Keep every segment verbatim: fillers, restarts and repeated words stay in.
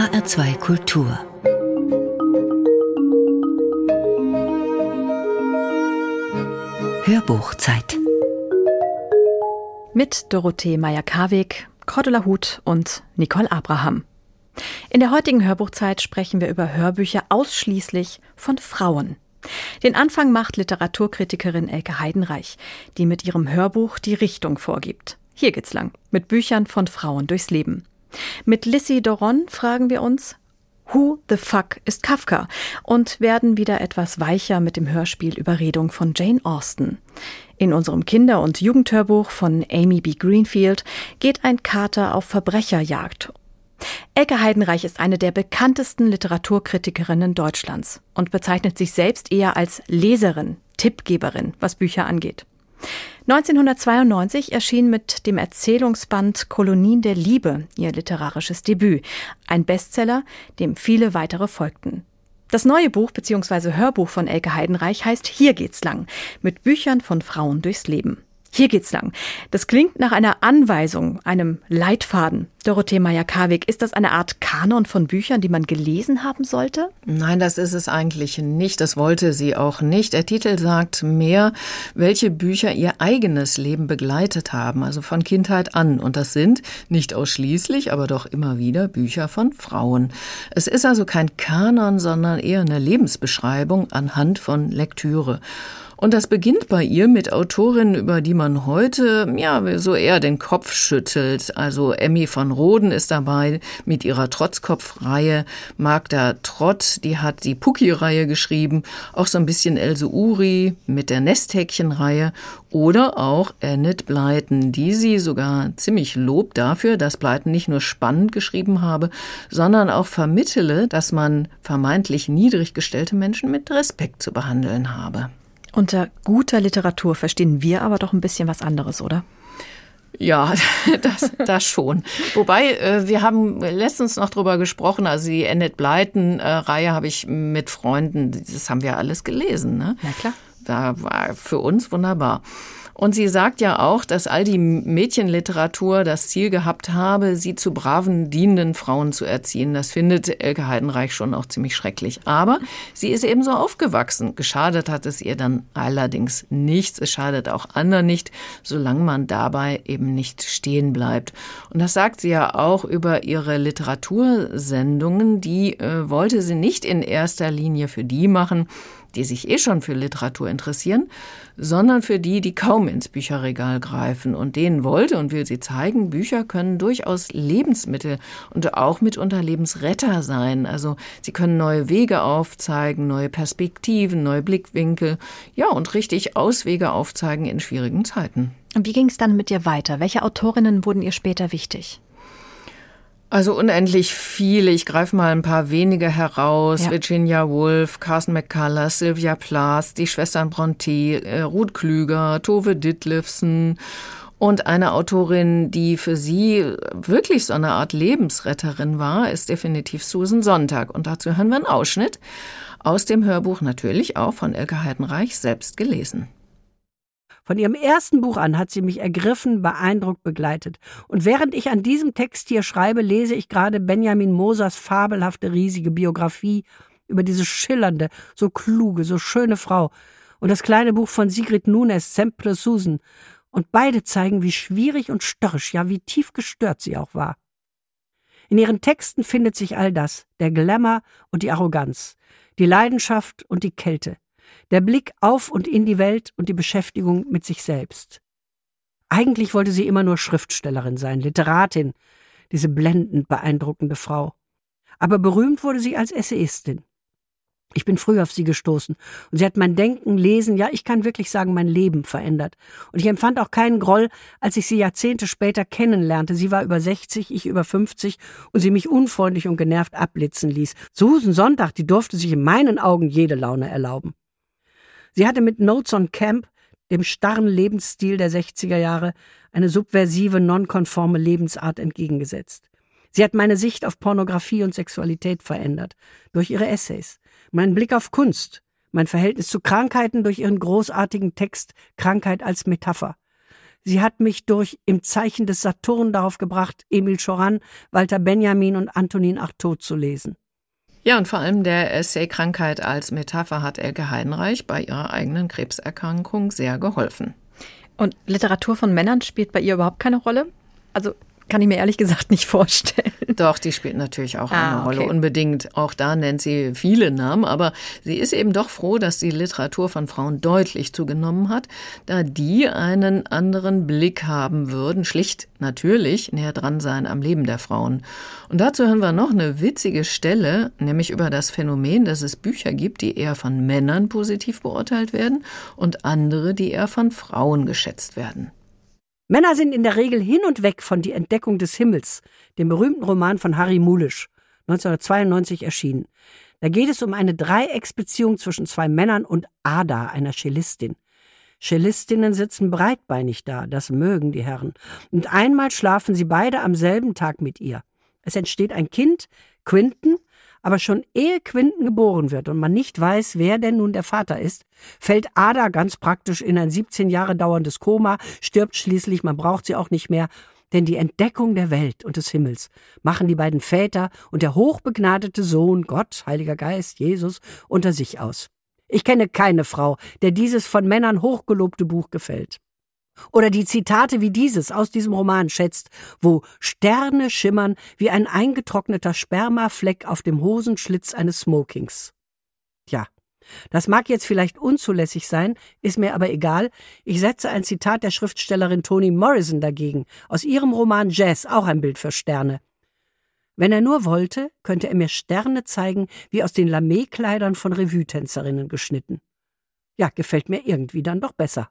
H R zwei Kultur. Hörbuchzeit. Mit Dorothee Meyer-Karweg, Cordula Huth und Nicole Abraham. In der heutigen Hörbuchzeit sprechen wir über Hörbücher ausschließlich von Frauen. Den Anfang macht Literaturkritikerin Elke Heidenreich, die mit ihrem Hörbuch die Richtung vorgibt. Hier geht's lang, mit Büchern von Frauen durchs Leben. Mit Lissy Doron fragen wir uns, Who the fuck ist Kafka? Und werden wieder etwas weicher mit dem Hörspiel Überredung von Jane Austen. In unserem Kinder- und Jugendhörbuch von Amy B. Greenfield geht ein Kater auf Verbrecherjagd. Elke Heidenreich ist eine der bekanntesten Literaturkritikerinnen Deutschlands und bezeichnet sich selbst eher als Leserin, Tippgeberin, was Bücher angeht. neunzehnhundertzweiundneunzig erschien mit dem Erzählungsband Kolonien der Liebe ihr literarisches Debüt, ein Bestseller, dem viele weitere folgten. Das neue Buch bzw. Hörbuch von Elke Heidenreich heißt Hier geht's lang, mit Büchern von Frauen durchs Leben. Hier geht's lang. Das klingt nach einer Anweisung, einem Leitfaden. Dorothee Meyer-Karweg, ist das eine Art Kanon von Büchern, die man gelesen haben sollte? Nein, das ist es eigentlich nicht. Das wollte sie auch nicht. Der Titel sagt mehr, welche Bücher ihr eigenes Leben begleitet haben, also von Kindheit an. Und das sind nicht ausschließlich, aber doch immer wieder Bücher von Frauen. Es ist also kein Kanon, sondern eher eine Lebensbeschreibung anhand von Lektüre. Und das beginnt bei ihr mit Autorinnen, über die man heute ja so eher den Kopf schüttelt. Also Emmy von Rhoden ist dabei mit ihrer Trotzkopf-Reihe. Magda Trott, die hat die Pucki-Reihe geschrieben. Auch so ein bisschen Else Uri mit der Nesthäkchen-Reihe. Oder auch Enid Blyton, die sie sogar ziemlich lobt dafür, dass Blyton nicht nur spannend geschrieben habe, sondern auch vermittele, dass man vermeintlich niedrig gestellte Menschen mit Respekt zu behandeln habe. Unter guter Literatur verstehen wir aber doch ein bisschen was anderes, oder? Ja, das, das schon. Wobei, äh, wir haben letztens noch drüber gesprochen, also die Enid Blyton-Reihe habe ich mit Freunden, das haben wir alles gelesen, ne? Na klar. Da war für uns wunderbar. Und sie sagt ja auch, dass all die Mädchenliteratur das Ziel gehabt habe, sie zu braven, dienenden Frauen zu erziehen. Das findet Elke Heidenreich schon auch ziemlich schrecklich. Aber sie ist eben so aufgewachsen. Geschadet hat es ihr dann allerdings nichts. Es schadet auch anderen nicht, solange man dabei eben nicht stehen bleibt. Und das sagt sie ja auch über ihre Literatursendungen. Die äh, wollte sie nicht in erster Linie für die machen, die sich eh schon für Literatur interessieren, sondern für die, die kaum ins Bücherregal greifen. Und denen wollte und will sie zeigen, Bücher können durchaus Lebensmittel und auch mitunter Lebensretter sein. Also sie können neue Wege aufzeigen, neue Perspektiven, neue Blickwinkel, ja, und richtig Auswege aufzeigen in schwierigen Zeiten. Und wie ging es dann mit ihr weiter? Welche Autorinnen wurden ihr später wichtig? Also unendlich viele. Ich greife mal ein paar wenige heraus. Ja. Virginia Woolf, Carson McCullers, Sylvia Plath, die Schwestern Brontë, äh, Ruth Klüger, Tove Ditlevsen und eine Autorin, die für sie wirklich so eine Art Lebensretterin war, ist definitiv Susan Sontag. Und dazu hören wir einen Ausschnitt aus dem Hörbuch, natürlich auch von Elke Heidenreich selbst gelesen. Von ihrem ersten Buch an hat sie mich ergriffen, beeindruckt, begleitet. Und während ich an diesem Text hier schreibe, lese ich gerade Benjamin Mosers fabelhafte, riesige Biografie über diese schillernde, so kluge, so schöne Frau und das kleine Buch von Sigrid Nunes, Simple Susan. Und beide zeigen, wie schwierig und störrisch, ja wie tief gestört sie auch war. In ihren Texten findet sich all das, der Glamour und die Arroganz, die Leidenschaft und die Kälte. Der Blick auf und in die Welt und die Beschäftigung mit sich selbst. Eigentlich wollte sie immer nur Schriftstellerin sein, Literatin, diese blendend beeindruckende Frau. Aber berühmt wurde sie als Essayistin. Ich bin früh auf sie gestoßen und sie hat mein Denken, Lesen, ja, ich kann wirklich sagen, mein Leben verändert. Und ich empfand auch keinen Groll, als ich sie Jahrzehnte später kennenlernte. Sie war über sechzig, ich über fünfzig und sie mich unfreundlich und genervt abblitzen ließ. Susan Sontag, die durfte sich in meinen Augen jede Laune erlauben. Sie hatte mit Notes on Camp, dem starren Lebensstil der sechziger Jahre, eine subversive, nonkonforme Lebensart entgegengesetzt. Sie hat meine Sicht auf Pornografie und Sexualität verändert, durch ihre Essays, meinen Blick auf Kunst, mein Verhältnis zu Krankheiten durch ihren großartigen Text Krankheit als Metapher. Sie hat mich durch Im Zeichen des Saturn darauf gebracht, Emil Cioran, Walter Benjamin und Antonin Artaud zu lesen. Ja, und vor allem der Essay Krankheit als Metapher hat Elke Heidenreich bei ihrer eigenen Krebserkrankung sehr geholfen. Und Literatur von Männern spielt bei ihr überhaupt keine Rolle? Also kann ich mir ehrlich gesagt nicht vorstellen. Doch, die spielt natürlich auch eine ah, okay. Rolle, unbedingt. Auch da nennt sie viele Namen, aber sie ist eben doch froh, dass die Literatur von Frauen deutlich zugenommen hat, da die einen anderen Blick haben würden, schlicht natürlich näher dran sein am Leben der Frauen. Und dazu hören wir noch eine witzige Stelle, nämlich über das Phänomen, dass es Bücher gibt, die eher von Männern positiv beurteilt werden und andere, die eher von Frauen geschätzt werden. Männer sind in der Regel hin und weg von Die Entdeckung des Himmels, dem berühmten Roman von Harry Mulisch, neunzehnhundertzweiundneunzig erschienen. Da geht es um eine Dreiecksbeziehung zwischen zwei Männern und Ada, einer Cellistin. Cellistinnen sitzen breitbeinig da, das mögen die Herren. Und einmal schlafen sie beide am selben Tag mit ihr. Es entsteht ein Kind, Quinten, aber schon ehe Quinten geboren wird und man nicht weiß, wer denn nun der Vater ist, fällt Ada ganz praktisch in ein siebzehn Jahre dauerndes Koma, stirbt schließlich, man braucht sie auch nicht mehr, denn die Entdeckung der Welt und des Himmels machen die beiden Väter und der hochbegnadete Sohn, Gott, Heiliger Geist, Jesus, unter sich aus. Ich kenne keine Frau, der dieses von Männern hochgelobte Buch gefällt. Oder die Zitate wie dieses aus diesem Roman schätzt, wo Sterne schimmern wie ein eingetrockneter Spermafleck auf dem Hosenschlitz eines Smokings. Ja, das mag jetzt vielleicht unzulässig sein, ist mir aber egal. Ich setze ein Zitat der Schriftstellerin Toni Morrison dagegen, aus ihrem Roman Jazz, auch ein Bild für Sterne. Wenn er nur wollte, könnte er mir Sterne zeigen, wie aus den Lamé-Kleidern von Revue-Tänzerinnen geschnitten. Ja, gefällt mir irgendwie dann doch besser.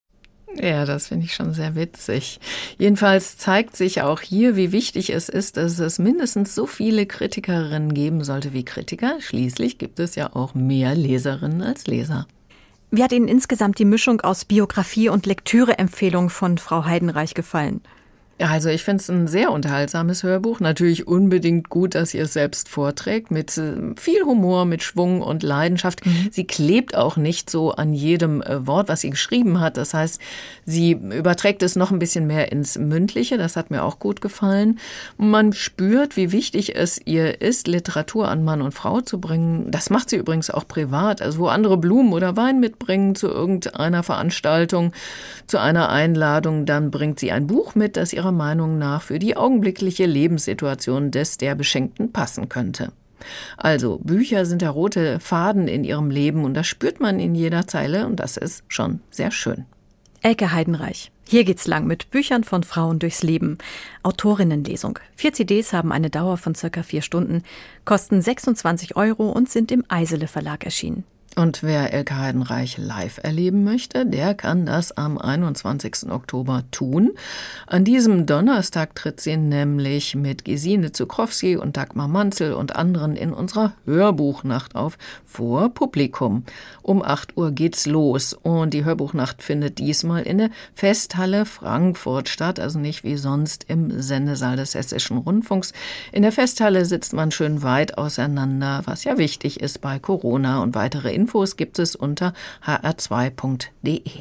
Ja, das finde ich schon sehr witzig. Jedenfalls zeigt sich auch hier, wie wichtig es ist, dass es mindestens so viele Kritikerinnen geben sollte wie Kritiker. Schließlich gibt es ja auch mehr Leserinnen als Leser. Wie hat Ihnen insgesamt die Mischung aus Biografie und Lektüreempfehlung von Frau Heidenreich gefallen? Ja, also ich finde es ein sehr unterhaltsames Hörbuch. Natürlich unbedingt gut, dass ihr es selbst vorträgt, mit viel Humor, mit Schwung und Leidenschaft. Mhm. Sie klebt auch nicht so an jedem Wort, was sie geschrieben hat. Das heißt, sie überträgt es noch ein bisschen mehr ins Mündliche. Das hat mir auch gut gefallen. Man spürt, wie wichtig es ihr ist, Literatur an Mann und Frau zu bringen. Das macht sie übrigens auch privat. Also wo andere Blumen oder Wein mitbringen zu irgendeiner Veranstaltung, zu einer Einladung, dann bringt sie ein Buch mit, das ihrer Meinung nach für die augenblickliche Lebenssituation des der Beschenkten passen könnte. Also, Bücher sind der rote Faden in ihrem Leben und das spürt man in jeder Zeile und das ist schon sehr schön. Elke Heidenreich. Hier geht's lang mit Büchern von Frauen durchs Leben. Autorinnenlesung. Vier C Ds haben eine Dauer von circa vier Stunden, kosten sechsundzwanzig Euro und sind im Eisele Verlag erschienen. Und wer Elke Heidenreich live erleben möchte, der kann das am einundzwanzigsten Oktober tun. An diesem Donnerstag tritt sie nämlich mit Gesine Zukrowski und Dagmar Manzel und anderen in unserer Hörbuchnacht auf vor Publikum. Um acht Uhr geht's los und die Hörbuchnacht findet diesmal in der Festhalle Frankfurt statt, also nicht wie sonst im Sendesaal des Hessischen Rundfunks. In der Festhalle sitzt man schön weit auseinander, was ja wichtig ist bei Corona, und weitere Infos Infos gibt es unter h r zwei punkt d e.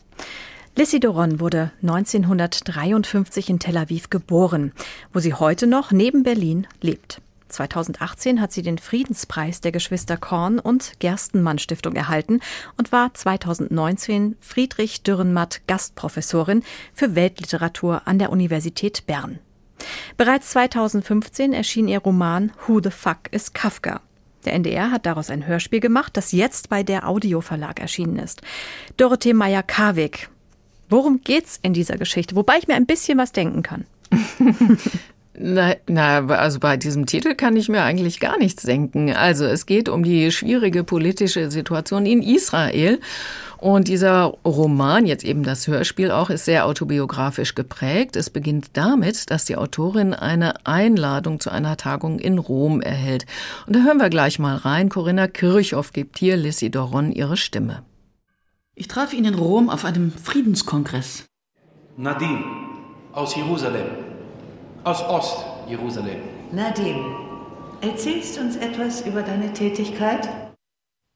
Lissi Doron wurde neunzehnhundertdreiundfünfzig in Tel Aviv geboren, wo sie heute noch neben Berlin lebt. zweitausendachtzehn hat sie den Friedenspreis der Geschwister Korn und Gerstenmann Stiftung erhalten und war zweitausendneunzehn Friedrich Dürrenmatt Gastprofessorin für Weltliteratur an der Universität Bern. Bereits zweitausendfünfzehn erschien ihr Roman Who the Fuck is Kafka? Der N D R hat daraus ein Hörspiel gemacht, das jetzt bei der Audio Verlag erschienen ist. Dorothee Meyer-Karwig. Worum geht's in dieser Geschichte? Wobei ich mir ein bisschen was denken kann. Na, na, also bei diesem Titel kann ich mir eigentlich gar nichts denken. Also es geht um die schwierige politische Situation in Israel. Und dieser Roman, jetzt eben das Hörspiel auch, ist sehr autobiografisch geprägt. Es beginnt damit, dass die Autorin eine Einladung zu einer Tagung in Rom erhält. Und da hören wir gleich mal rein. Corinna Kirchhoff gibt hier Lissi Doron ihre Stimme. Ich traf ihn in Rom auf einem Friedenskongress. Nadine, aus Jerusalem. Aus Ost-Jerusalem. Nadine, erzählst du uns etwas über deine Tätigkeit?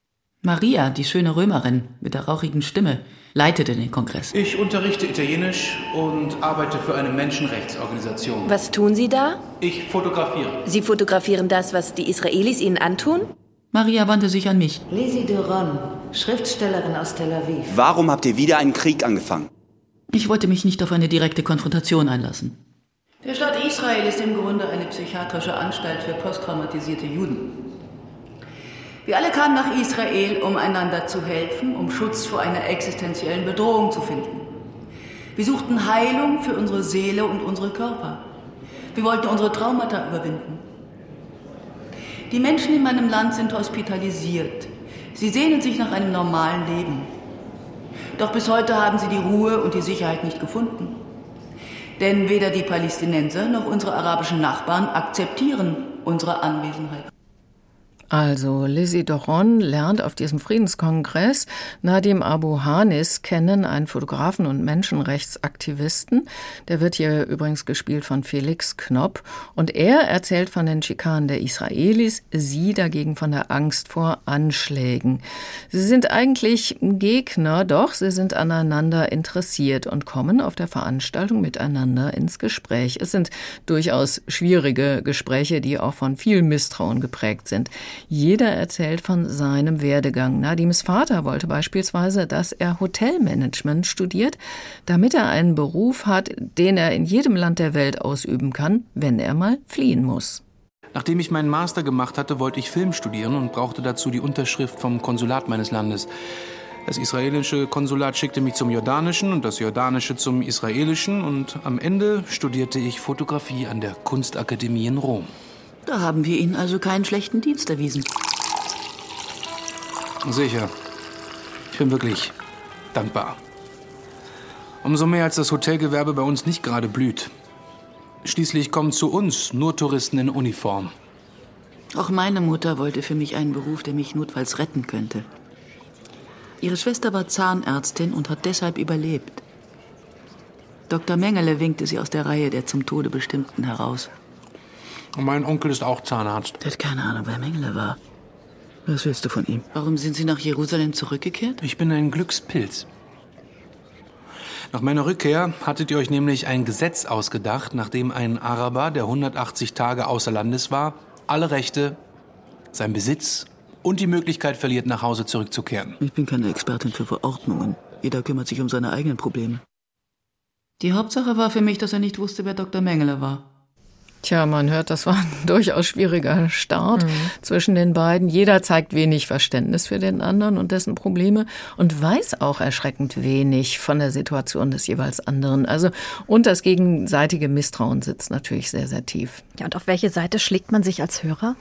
Maria, die schöne Römerin mit der rauchigen Stimme, leitete den Kongress. Ich unterrichte Italienisch und arbeite für eine Menschenrechtsorganisation. Was tun Sie da? Ich fotografiere. Sie fotografieren das, was die Israelis Ihnen antun? Maria wandte sich an mich. Lesi Duron, Schriftstellerin aus Tel Aviv. Warum habt ihr wieder einen Krieg angefangen? Ich wollte mich nicht auf eine direkte Konfrontation einlassen. Der Staat Israel ist im Grunde eine psychiatrische Anstalt für posttraumatisierte Juden. Wir alle kamen nach Israel, um einander zu helfen, um Schutz vor einer existenziellen Bedrohung zu finden. Wir suchten Heilung für unsere Seele und unsere Körper. Wir wollten unsere Traumata überwinden. Die Menschen in meinem Land sind hospitalisiert. Sie sehnen sich nach einem normalen Leben. Doch bis heute haben sie die Ruhe und die Sicherheit nicht gefunden. Denn weder die Palästinenser noch unsere arabischen Nachbarn akzeptieren unsere Anwesenheit. Also Lesi Duron lernt auf diesem Friedenskongress Nadim Abu Hanis kennen, einen Fotografen und Menschenrechtsaktivisten. Der wird hier übrigens gespielt von Felix Knopp. Und er erzählt von den Schikanen der Israelis, sie dagegen von der Angst vor Anschlägen. Sie sind eigentlich Gegner, doch sie sind aneinander interessiert und kommen auf der Veranstaltung miteinander ins Gespräch. Es sind durchaus schwierige Gespräche, die auch von viel Misstrauen geprägt sind. Jeder erzählt von seinem Werdegang. Nadims Vater wollte beispielsweise, dass er Hotelmanagement studiert, damit er einen Beruf hat, den er in jedem Land der Welt ausüben kann, wenn er mal fliehen muss. Nachdem ich meinen Master gemacht hatte, wollte ich Film studieren und brauchte dazu die Unterschrift vom Konsulat meines Landes. Das israelische Konsulat schickte mich zum jordanischen und das jordanische zum israelischen und am Ende studierte ich Fotografie an der Kunstakademie in Rom. Da haben wir Ihnen also keinen schlechten Dienst erwiesen. Sicher. Ich bin wirklich dankbar. Umso mehr, als das Hotelgewerbe bei uns nicht gerade blüht. Schließlich kommen zu uns nur Touristen in Uniform. Auch meine Mutter wollte für mich einen Beruf, der mich notfalls retten könnte. Ihre Schwester war Zahnärztin und hat deshalb überlebt. Doktor Mengele winkte sie aus der Reihe der zum Tode Bestimmten heraus. Und mein Onkel ist auch Zahnarzt. Der hat keine Ahnung, wer Mengele war. Was willst du von ihm? Warum sind Sie nach Jerusalem zurückgekehrt? Ich bin ein Glückspilz. Nach meiner Rückkehr hattet ihr euch nämlich ein Gesetz ausgedacht, nachdem ein Araber, der hundertachtzig Tage außer Landes war, alle Rechte, sein Besitz und die Möglichkeit verliert, nach Hause zurückzukehren. Ich bin keine Expertin für Verordnungen. Jeder kümmert sich um seine eigenen Probleme. Die Hauptsache war für mich, dass er nicht wusste, wer Doktor Mengele war. Tja, man hört, das war ein durchaus schwieriger Start mhm. zwischen den beiden. Jeder zeigt wenig Verständnis für den anderen und dessen Probleme und weiß auch erschreckend wenig von der Situation des jeweils anderen. Also, und das gegenseitige Misstrauen sitzt natürlich sehr, sehr tief. Ja, und auf welche Seite schlägt man sich als Hörer?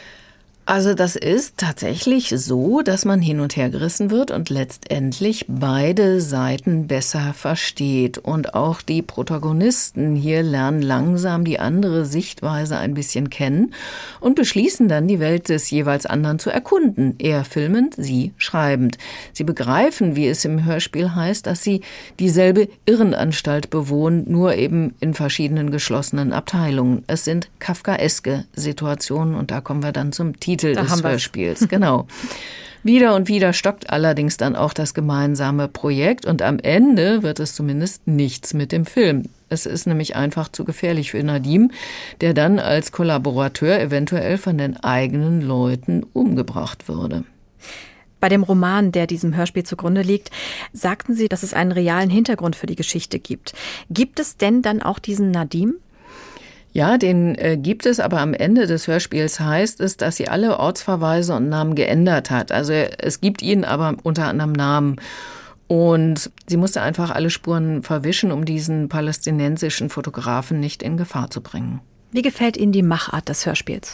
Also das ist tatsächlich so, dass man hin und her gerissen wird und letztendlich beide Seiten besser versteht. Und auch die Protagonisten hier lernen langsam die andere Sichtweise ein bisschen kennen und beschließen dann, die Welt des jeweils anderen zu erkunden. Er filmend, sie schreibend. Sie begreifen, wie es im Hörspiel heißt, dass sie dieselbe Irrenanstalt bewohnen, nur eben in verschiedenen geschlossenen Abteilungen. Es sind kafkaeske Situationen und da kommen wir dann zum Titel Da des Hörspiels, genau. Wieder und wieder stockt allerdings dann auch das gemeinsame Projekt und am Ende wird es zumindest nichts mit dem Film. Es ist nämlich einfach zu gefährlich für Nadim, der dann als Kollaborateur eventuell von den eigenen Leuten umgebracht würde. Bei dem Roman, der diesem Hörspiel zugrunde liegt, sagten Sie, dass es einen realen Hintergrund für die Geschichte gibt. Gibt es denn dann auch diesen Nadim? Ja, den äh, gibt es, aber am Ende des Hörspiels heißt es, dass sie alle Ortsverweise und Namen geändert hat. Also es gibt ihn aber unter anderem Namen. Und sie musste einfach alle Spuren verwischen, um diesen palästinensischen Fotografen nicht in Gefahr zu bringen. Wie gefällt Ihnen die Machart des Hörspiels?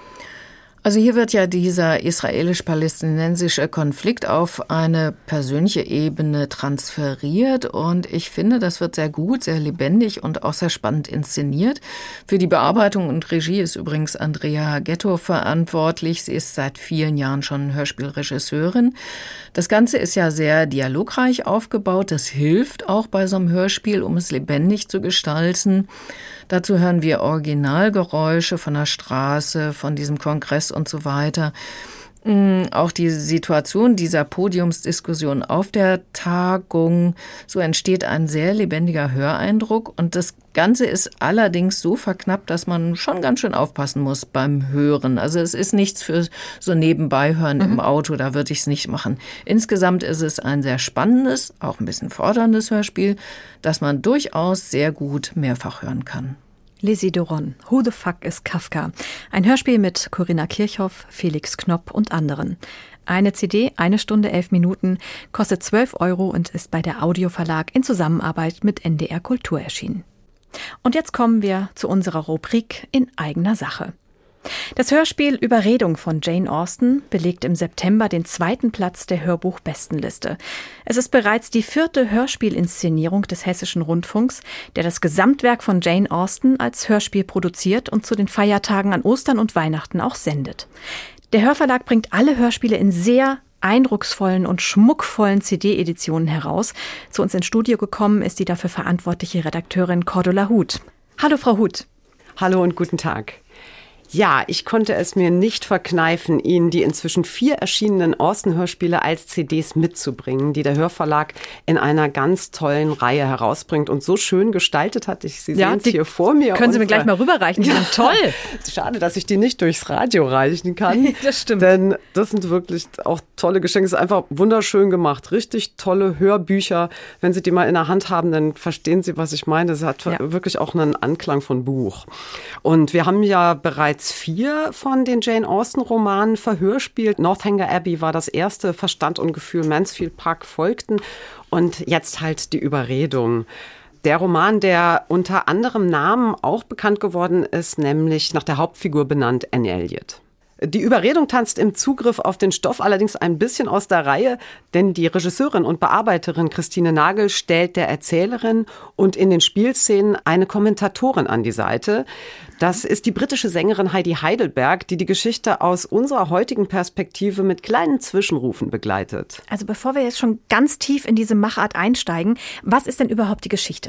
Also hier wird ja dieser israelisch-palästinensische Konflikt auf eine persönliche Ebene transferiert und ich finde, das wird sehr gut, sehr lebendig und auch sehr spannend inszeniert. Für die Bearbeitung und Regie ist übrigens Andrea Ghetto verantwortlich. Sie ist seit vielen Jahren schon Hörspielregisseurin. Das Ganze ist ja sehr dialogreich aufgebaut. Das hilft auch bei so einem Hörspiel, um es lebendig zu gestalten. Dazu hören wir Originalgeräusche von der Straße, von diesem Kongress und so weiter. Auch die Situation dieser Podiumsdiskussion auf der Tagung, so entsteht ein sehr lebendiger Höreindruck. Und das Ganze ist allerdings so verknappt, dass man schon ganz schön aufpassen muss beim Hören. Also es ist nichts für so Nebenbeihören mhm. im Auto, da würde ich es nicht machen. Insgesamt ist es ein sehr spannendes, auch ein bisschen forderndes Hörspiel, das man durchaus sehr gut mehrfach hören kann. Lizzie Doron, Who the Fuck is Kafka? Ein Hörspiel mit Corinna Kirchhoff, Felix Knopp und anderen. Eine C D, eine Stunde, elf Minuten, kostet zwölf Euro und ist bei der Audioverlag in Zusammenarbeit mit N D R Kultur erschienen. Und jetzt kommen wir zu unserer Rubrik in eigener Sache. Das Hörspiel Überredung von Jane Austen belegt im September den zweiten Platz der Hörbuchbestenliste. Es ist bereits die vierte Hörspielinszenierung des Hessischen Rundfunks, der das Gesamtwerk von Jane Austen als Hörspiel produziert und zu den Feiertagen an Ostern und Weihnachten auch sendet. Der Hörverlag bringt alle Hörspiele in sehr eindrucksvollen und schmuckvollen C D-Editionen heraus. Zu uns ins Studio gekommen ist die dafür verantwortliche Redakteurin Cordula Huth. Hallo, Frau Huth. Hallo und guten Tag. Ja, ich konnte es mir nicht verkneifen, Ihnen die inzwischen vier erschienenen Austen-Hörspiele als C Ds mitzubringen, die der Hörverlag in einer ganz tollen Reihe herausbringt und so schön gestaltet hat. Ich, Sie ja, sehen es hier vor mir. Können Sie mir gleich mal rüberreichen, die sind toll. Schade, dass ich die nicht durchs Radio reichen kann. Das stimmt. Denn das sind wirklich auch tolle Geschenke. Es ist einfach wunderschön gemacht. Richtig tolle Hörbücher. Wenn Sie die mal in der Hand haben, dann verstehen Sie, was ich meine. Es hat ja. wirklich auch einen Anklang von Buch. Und wir haben ja bereits vier von den Jane Austen-Romanen verhörspielt. Northanger Abbey war das erste, Verstand und Gefühl, Mansfield Park folgten und jetzt halt die Überredung. Der Roman, der unter anderem Namen auch bekannt geworden ist, nämlich nach der Hauptfigur benannt, Anne Elliot. Die Überredung tanzt im Zugriff auf den Stoff allerdings ein bisschen aus der Reihe, denn die Regisseurin und Bearbeiterin Christine Nagel stellt der Erzählerin und in den Spielszenen eine Kommentatorin an die Seite. Das ist die britische Sängerin Heidi Heidelberg, die die Geschichte aus unserer heutigen Perspektive mit kleinen Zwischenrufen begleitet. Also bevor wir jetzt schon ganz tief in diese Machart einsteigen, was ist denn überhaupt die Geschichte?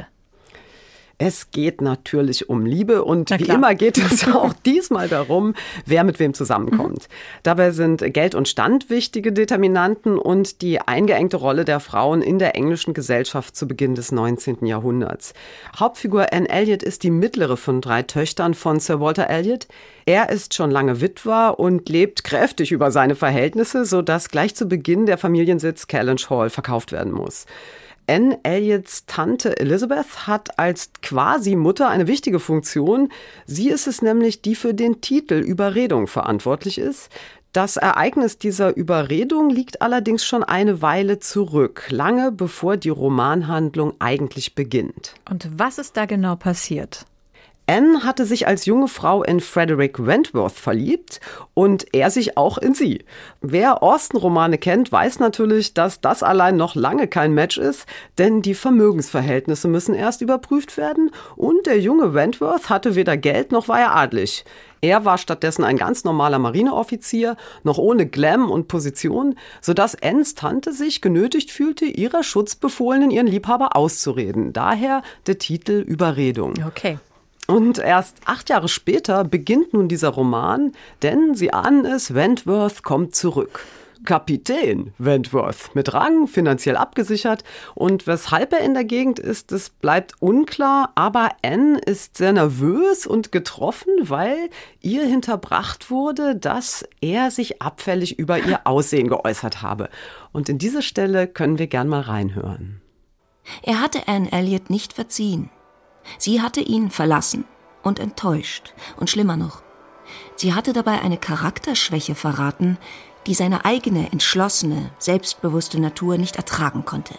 Es geht natürlich um Liebe und wie immer geht es auch diesmal darum, wer mit wem zusammenkommt. Mhm. Dabei sind Geld und Stand wichtige Determinanten und die eingeengte Rolle der Frauen in der englischen Gesellschaft zu Beginn des neunzehnten Jahrhunderts. Hauptfigur Anne Elliot ist die mittlere von drei Töchtern von Sir Walter Elliot. Er ist schon lange Witwer und lebt kräftig über seine Verhältnisse, sodass gleich zu Beginn der Familiensitz Kellynch Hall verkauft werden muss. Anne Elliots Tante Elizabeth hat als Quasi-Mutter eine wichtige Funktion. Sie ist es nämlich, die für den Titel Überredung verantwortlich ist. Das Ereignis dieser Überredung liegt allerdings schon eine Weile zurück, lange bevor die Romanhandlung eigentlich beginnt. Und was ist da genau passiert? Anne hatte sich als junge Frau in Frederick Wentworth verliebt und er sich auch in sie. Wer Austen-Romane kennt, weiß natürlich, dass das allein noch lange kein Match ist, denn die Vermögensverhältnisse müssen erst überprüft werden und der junge Wentworth hatte weder Geld noch war er adlig. Er war stattdessen ein ganz normaler Marineoffizier, noch ohne Glam und Position, sodass Annes Tante sich genötigt fühlte, ihrer Schutzbefohlenen ihren Liebhaber auszureden. Daher der Titel Überredung. Okay. Und erst acht Jahre später beginnt nun dieser Roman, denn Sie ahnen es, Wentworth kommt zurück. Kapitän Wentworth, mit Rang, finanziell abgesichert. Und weshalb er in der Gegend ist, das bleibt unklar. Aber Anne ist sehr nervös und getroffen, weil ihr hinterbracht wurde, dass er sich abfällig über ihr Aussehen geäußert habe. Und in diese Stelle können wir gern mal reinhören. Er hatte Anne Elliot nicht verziehen. Sie hatte ihn verlassen und enttäuscht. Und schlimmer noch, sie hatte dabei eine Charakterschwäche verraten, die seine eigene, entschlossene, selbstbewusste Natur nicht ertragen konnte.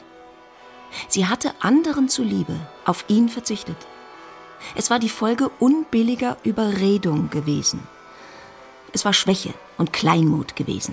Sie hatte anderen zuliebe auf ihn verzichtet. Es war die Folge unbilliger Überredung gewesen. Es war Schwäche und Kleinmut gewesen.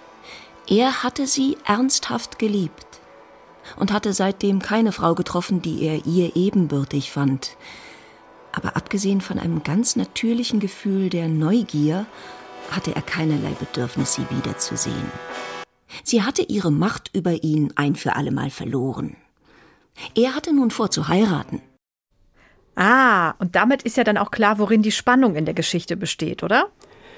Er hatte sie ernsthaft geliebt und hatte seitdem keine Frau getroffen, die er ihr ebenbürtig fand. Aber abgesehen von einem ganz natürlichen Gefühl der Neugier hatte er keinerlei Bedürfnis, sie wiederzusehen. Sie hatte ihre Macht über ihn ein für allemal verloren. Er hatte nun vor, zu heiraten. Ah, und damit ist ja dann auch klar, worin die Spannung in der Geschichte besteht, oder?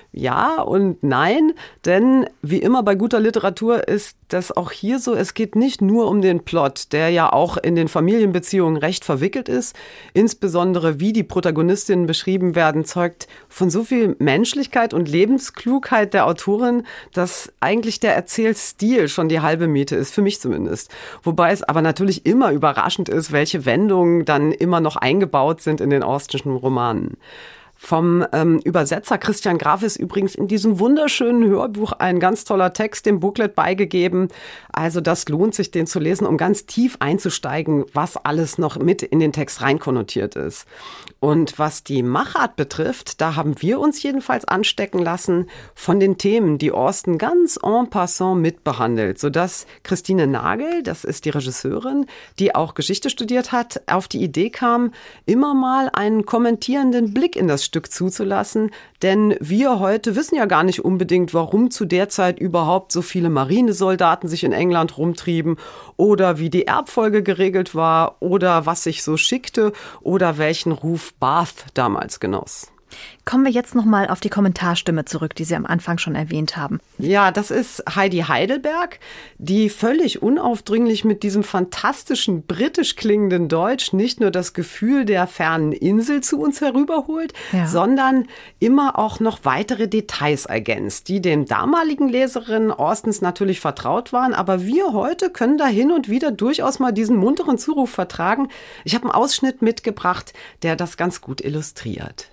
Ja und nein, denn wie immer bei guter Literatur ist das auch hier so, es geht nicht nur um den Plot, der ja auch in den Familienbeziehungen recht verwickelt ist. Insbesondere wie die Protagonistinnen beschrieben werden, zeugt von so viel Menschlichkeit und Lebensklugheit der Autorin, dass eigentlich der Erzählstil schon die halbe Miete ist, für mich zumindest. Wobei es aber natürlich immer überraschend ist, welche Wendungen dann immer noch eingebaut sind in den Austenschen Romanen. Vom ähm, Übersetzer Christian Graf ist übrigens in diesem wunderschönen Hörbuch ein ganz toller Text dem Booklet beigegeben. Also das lohnt sich, den zu lesen, um ganz tief einzusteigen, was alles noch mit in den Text reinkonnotiert ist. Und was die Machart betrifft, da haben wir uns jedenfalls anstecken lassen von den Themen, die Austen ganz en passant mitbehandelt, sodass Christine Nagel, das ist die Regisseurin, die auch Geschichte studiert hat, auf die Idee kam, immer mal einen kommentierenden Blick in das Stück zuzulassen, denn wir heute wissen ja gar nicht unbedingt, warum zu der Zeit überhaupt so viele Marinesoldaten sich in England rumtrieben oder wie die Erbfolge geregelt war oder was sich so schickte oder welchen Ruf Bath damals genoss. Kommen wir jetzt noch mal auf die Kommentarstimme zurück, die Sie am Anfang schon erwähnt haben. Ja, das ist Heidi Heidelberg, die völlig unaufdringlich mit diesem fantastischen britisch klingenden Deutsch nicht nur das Gefühl der fernen Insel zu uns herüberholt, ja. sondern immer auch noch weitere Details ergänzt, die den damaligen Leserinnen Austens natürlich vertraut waren, aber wir heute können da hin und wieder durchaus mal diesen munteren Zuruf vertragen. Ich habe einen Ausschnitt mitgebracht, der das ganz gut illustriert.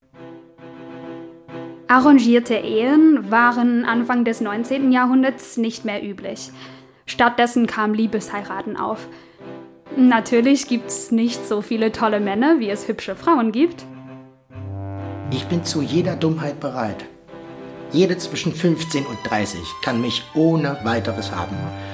Arrangierte Ehen waren Anfang des neunzehnten Jahrhunderts nicht mehr üblich. Stattdessen kamen Liebesheiraten auf. Natürlich gibt's nicht so viele tolle Männer, wie es hübsche Frauen gibt. Ich bin zu jeder Dummheit bereit. Jede zwischen fünfzehn und dreißig kann mich ohne weiteres haben.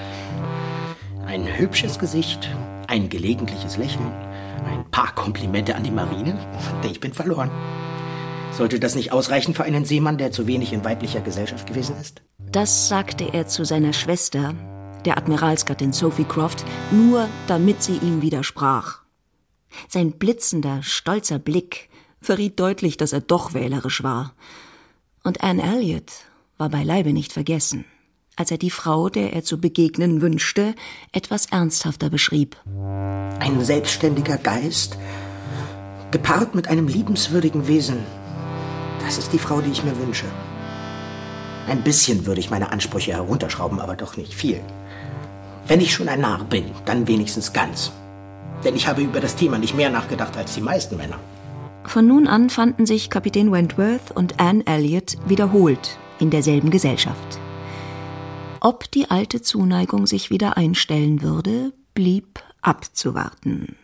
Ein hübsches Gesicht, ein gelegentliches Lächeln, ein paar Komplimente an die Marine, denn ich bin verloren. Sollte das nicht ausreichen für einen Seemann, der zu wenig in weiblicher Gesellschaft gewesen ist? Das sagte er zu seiner Schwester, der Admiralsgattin Sophie Croft, nur damit sie ihm widersprach. Sein blitzender, stolzer Blick verriet deutlich, dass er doch wählerisch war. Und Anne Elliot war beileibe nicht vergessen, als er die Frau, der er zu begegnen wünschte, etwas ernsthafter beschrieb. Ein selbstständiger Geist, gepaart mit einem liebenswürdigen Wesen. Das ist die Frau, die ich mir wünsche. Ein bisschen würde ich meine Ansprüche herunterschrauben, aber doch nicht viel. Wenn ich schon ein Narr bin, dann wenigstens ganz. Denn ich habe über das Thema nicht mehr nachgedacht als die meisten Männer. Von nun an fanden sich Kapitän Wentworth und Anne Elliot wiederholt in derselben Gesellschaft. Ob die alte Zuneigung sich wieder einstellen würde, blieb abzuwarten.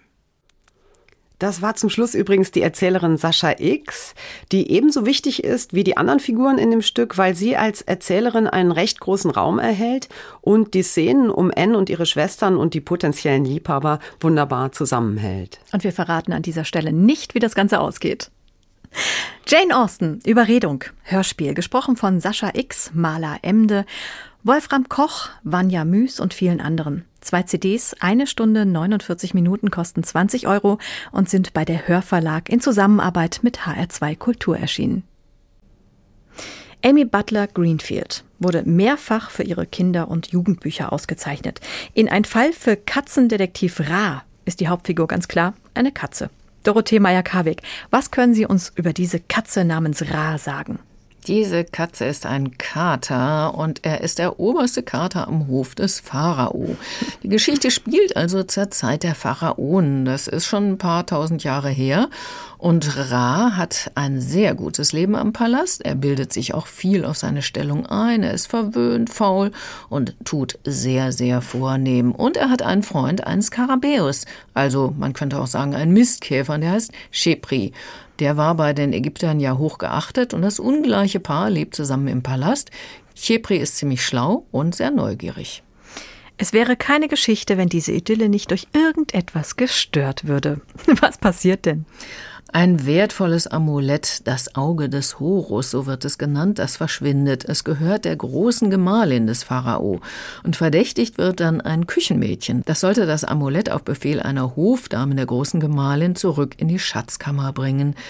Das war zum Schluss übrigens die Erzählerin Sascha X, die ebenso wichtig ist wie die anderen Figuren in dem Stück, weil sie als Erzählerin einen recht großen Raum erhält und die Szenen um Anne und ihre Schwestern und die potenziellen Liebhaber wunderbar zusammenhält. Und wir verraten an dieser Stelle nicht, wie das Ganze ausgeht. Jane Austen, Überredung, Hörspiel, gesprochen von Sascha X, Maler Emde, Wolfram Koch, Vanja Müß und vielen anderen. Zwei C Ds, eine Stunde neunundvierzig Minuten, kosten zwanzig Euro und sind bei der Hörverlag in Zusammenarbeit mit H R zwei Kultur erschienen. Amy Butler Greenfield wurde mehrfach für ihre Kinder- und Jugendbücher ausgezeichnet. In Ein Fall für Katzendetektiv Ra ist die Hauptfigur ganz klar eine Katze. Dorothee Meyer-Karwig, was können Sie uns über diese Katze namens Ra sagen? Diese Katze ist ein Kater und er ist der oberste Kater am Hof des Pharao. Die Geschichte spielt also zur Zeit der Pharaonen. Das ist schon ein paar tausend Jahre her. Und Ra hat ein sehr gutes Leben am Palast. Er bildet sich auch viel auf seine Stellung ein. Er ist verwöhnt, faul und tut sehr, sehr vornehm. Und er hat einen Freund, einen Skarabäus. Also man könnte auch sagen, einen Mistkäfer, der heißt Chepri. Der war bei den Ägyptern ja hoch geachtet und das ungleiche Paar lebt zusammen im Palast. Chepri ist ziemlich schlau und sehr neugierig. Es wäre keine Geschichte, wenn diese Idylle nicht durch irgendetwas gestört würde. Was passiert denn? Ein wertvolles Amulett, das Auge des Horus, so wird es genannt, das verschwindet. Es gehört der großen Gemahlin des Pharao. Und verdächtigt wird dann ein Küchenmädchen. Das sollte das Amulett auf Befehl einer Hofdame der großen Gemahlin zurück in die Schatzkammer bringen.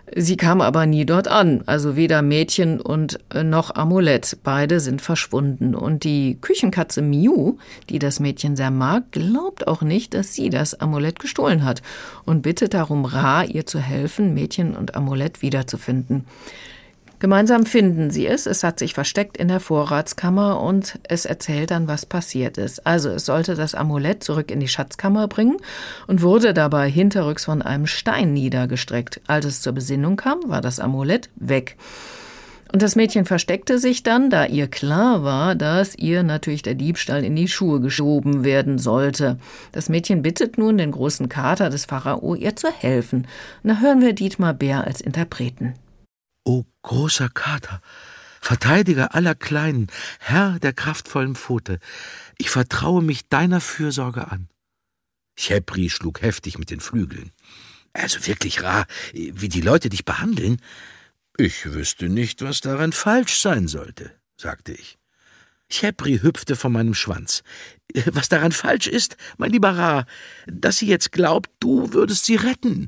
Sie kam aber nie dort an, also weder Mädchen und noch Amulett. Beide sind verschwunden. Und die Küchenkatze Miu, die das Mädchen sehr mag, glaubt auch nicht, dass sie das Amulett gestohlen hat und bittet darum Ra, ihr zu helfen, Mädchen und Amulett wiederzufinden. Gemeinsam finden sie es. Es hat sich versteckt in der Vorratskammer und es erzählt dann, was passiert ist. Also es sollte das Amulett zurück in die Schatzkammer bringen und wurde dabei hinterrücks von einem Stein niedergestreckt. Als es zur Besinnung kam, war das Amulett weg. Und das Mädchen versteckte sich dann, da ihr klar war, dass ihr natürlich der Diebstahl in die Schuhe geschoben werden sollte. Das Mädchen bittet nun den großen Kater des Pharao, ihr zu helfen. Und da hören wir Dietmar Bär als Interpreten. O großer Kater, Verteidiger aller Kleinen, Herr der kraftvollen Pfote, ich vertraue mich deiner Fürsorge an. Chepri schlug heftig mit den Flügeln. Also wirklich, Ra, wie die Leute dich behandeln? Ich wüsste nicht, was daran falsch sein sollte, sagte ich. Chepri hüpfte von meinem Schwanz. Was daran falsch ist, mein lieber Ra, dass sie jetzt glaubt, du würdest sie retten.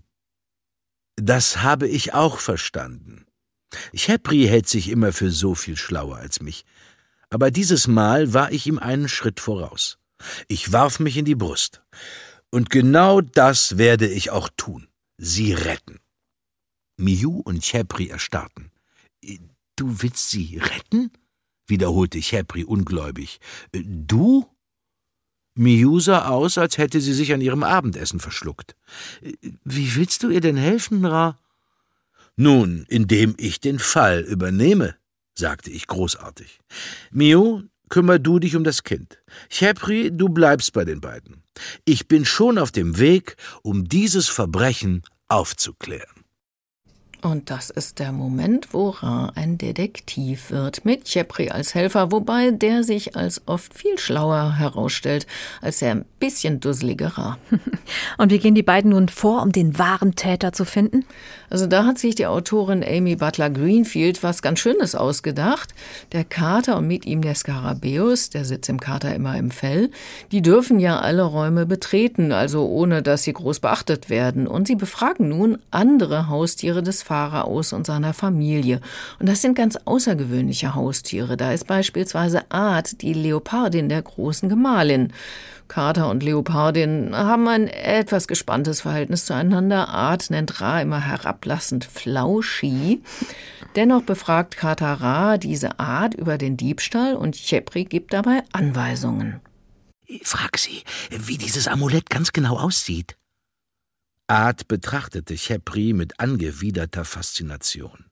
Das habe ich auch verstanden. Chepri hält sich immer für so viel schlauer als mich. Aber dieses Mal war ich ihm einen Schritt voraus. Ich warf mich in die Brust. Und genau das werde ich auch tun. Sie retten. Miu und Chepri erstarrten. Du willst sie retten? Wiederholte Chepri ungläubig. Du? Miu sah aus, als hätte sie sich an ihrem Abendessen verschluckt. Wie willst du ihr denn helfen, Ra? Nun, indem ich den Fall übernehme, sagte ich großartig. Miu, kümmer du dich um das Kind. Chepri, du bleibst bei den beiden. Ich bin schon auf dem Weg, um dieses Verbrechen aufzuklären. Und das ist der Moment, wo Ra ein Detektiv wird, mit Chepri als Helfer, wobei der sich als oft viel schlauer herausstellt als der ein bisschen dusselige Ra. Und wie gehen die beiden nun vor, um den wahren Täter zu finden? Also da hat sich die Autorin Amy Butler Greenfield was ganz Schönes ausgedacht. Der Kater und mit ihm der Skarabäus, der sitzt im Kater immer im Fell, die dürfen ja alle Räume betreten, also ohne dass sie groß beachtet werden. Und sie befragen nun andere Haustiere des Pharaos und seiner Familie. Und das sind ganz außergewöhnliche Haustiere. Da ist beispielsweise Aad, die Leopardin der großen Gemahlin. Kater und Leopardin haben ein etwas gespanntes Verhältnis zueinander. Aad nennt Ra immer herablassend Flauschi. Dennoch befragt Kater Ra diese Aad über den Diebstahl und Chepri gibt dabei Anweisungen. Frag sie, wie dieses Amulett ganz genau aussieht. Aad betrachtete Chepri mit angewiderter Faszination.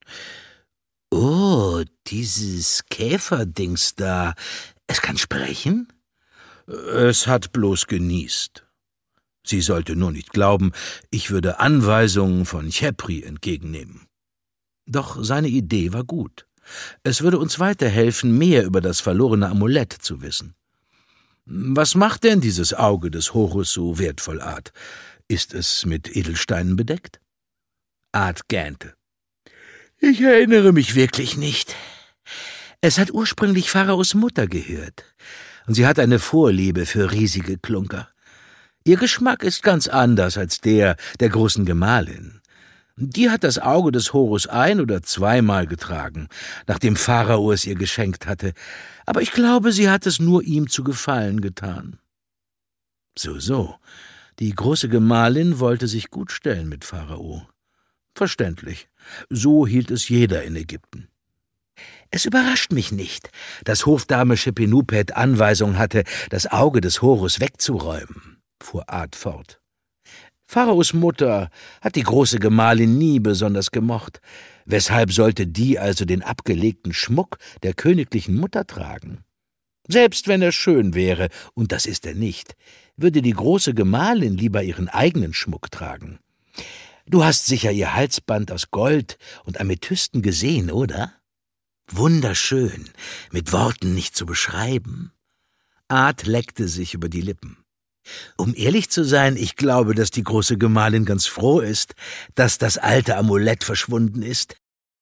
Oh, dieses Käferdings da, es kann sprechen? Es hat bloß genießt. Sie sollte nur nicht glauben, ich würde Anweisungen von Chepri entgegennehmen. Doch seine Idee war gut. Es würde uns weiterhelfen, mehr über das verlorene Amulett zu wissen. Was macht denn dieses Auge des Horus so wertvoll, Aad? Ist es mit Edelsteinen bedeckt? Aad gähnte. Ich erinnere mich wirklich nicht. Es hat ursprünglich Pharaos Mutter gehört. Und sie hat eine Vorliebe für riesige Klunker. Ihr Geschmack ist ganz anders als der der großen Gemahlin. Die hat das Auge des Horus ein- oder zweimal getragen, nachdem Pharao es ihr geschenkt hatte. Aber ich glaube, sie hat es nur ihm zu Gefallen getan. So, so. Die große Gemahlin wollte sich gut stellen mit Pharao. Verständlich. So hielt es jeder in Ägypten. Es überrascht mich nicht, dass Hofdame Schepenupet Anweisung hatte, das Auge des Horus wegzuräumen, fuhr Aad fort. Pharaos Mutter hat die große Gemahlin nie besonders gemocht. Weshalb sollte die also den abgelegten Schmuck der königlichen Mutter tragen? Selbst wenn er schön wäre, und das ist er nicht, würde die große Gemahlin lieber ihren eigenen Schmuck tragen. Du hast sicher ihr Halsband aus Gold und Amethysten gesehen, oder? Wunderschön, mit Worten nicht zu beschreiben. Aad leckte sich über die Lippen. Um ehrlich zu sein, ich glaube, dass die große Gemahlin ganz froh ist, dass das alte Amulett verschwunden ist.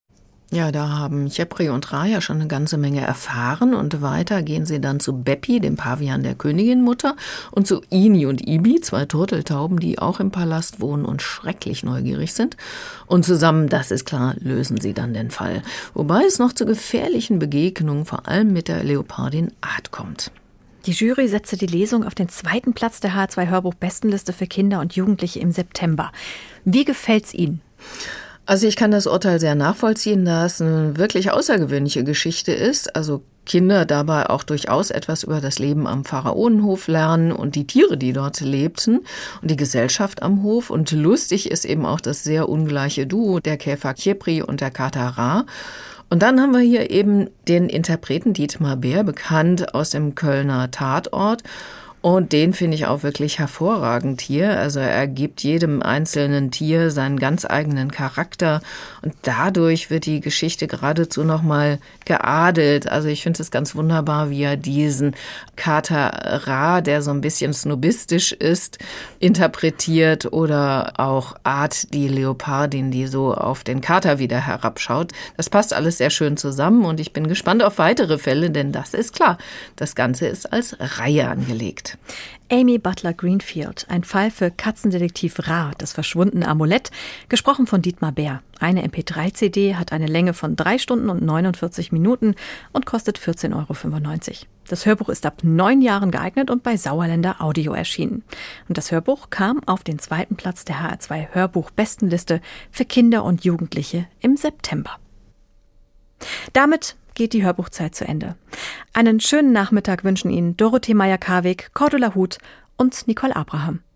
Ja, da haben Chepri und Ra ja schon eine ganze Menge erfahren und weiter gehen sie dann zu Beppi, dem Pavian der Königinmutter, und zu Ini und Ibi, zwei Turteltauben, die auch im Palast wohnen und schrecklich neugierig sind. Und zusammen, das ist klar, lösen sie dann den Fall. Wobei es noch zu gefährlichen Begegnungen, vor allem mit der Leopardin Ad, kommt. Die Jury setzte die Lesung auf den zweiten Platz der H R zwei Hörbuch-Bestenliste für Kinder und Jugendliche im September. Wie gefällt's Ihnen? Also ich kann das Urteil sehr nachvollziehen, da es eine wirklich außergewöhnliche Geschichte ist. Also Kinder dabei auch durchaus etwas über das Leben am Pharaonenhof lernen und die Tiere, die dort lebten und die Gesellschaft am Hof. Und lustig ist eben auch das sehr ungleiche Duo, der Käfer Chepri und der Kater Ra. Und dann haben wir hier eben den Interpreten Dietmar Bär, bekannt aus dem Kölner Tatort. Und den finde ich auch wirklich hervorragend hier. Also er gibt jedem einzelnen Tier seinen ganz eigenen Charakter. Und dadurch wird die Geschichte geradezu nochmal geadelt. Also ich finde es ganz wunderbar, wie er diesen Kater Ra, der so ein bisschen snobistisch ist, interpretiert. Oder auch Ad, die Leopardin, die so auf den Kater wieder herabschaut. Das passt alles sehr schön zusammen. Und ich bin gespannt auf weitere Fälle, denn das ist klar. Das Ganze ist als Reihe angelegt. Amy Butler Greenfield, ein Fall für Katzendetektiv Ra, das verschwundene Amulett, gesprochen von Dietmar Bär. Eine M P drei C D hat eine Länge von drei Stunden und neunundvierzig Minuten und kostet vierzehn Euro fünfundneunzig. Das Hörbuch ist ab neun Jahren geeignet und bei Sauerländer Audio erschienen. Und das Hörbuch kam auf den zweiten Platz der H R zwei Hörbuch-Bestenliste für Kinder und Jugendliche im September. Damit geht die Hörbuchzeit zu Ende. Einen schönen Nachmittag wünschen Ihnen Dorothee Meyer-Karweg, Cordula Huth und Nicole Abraham.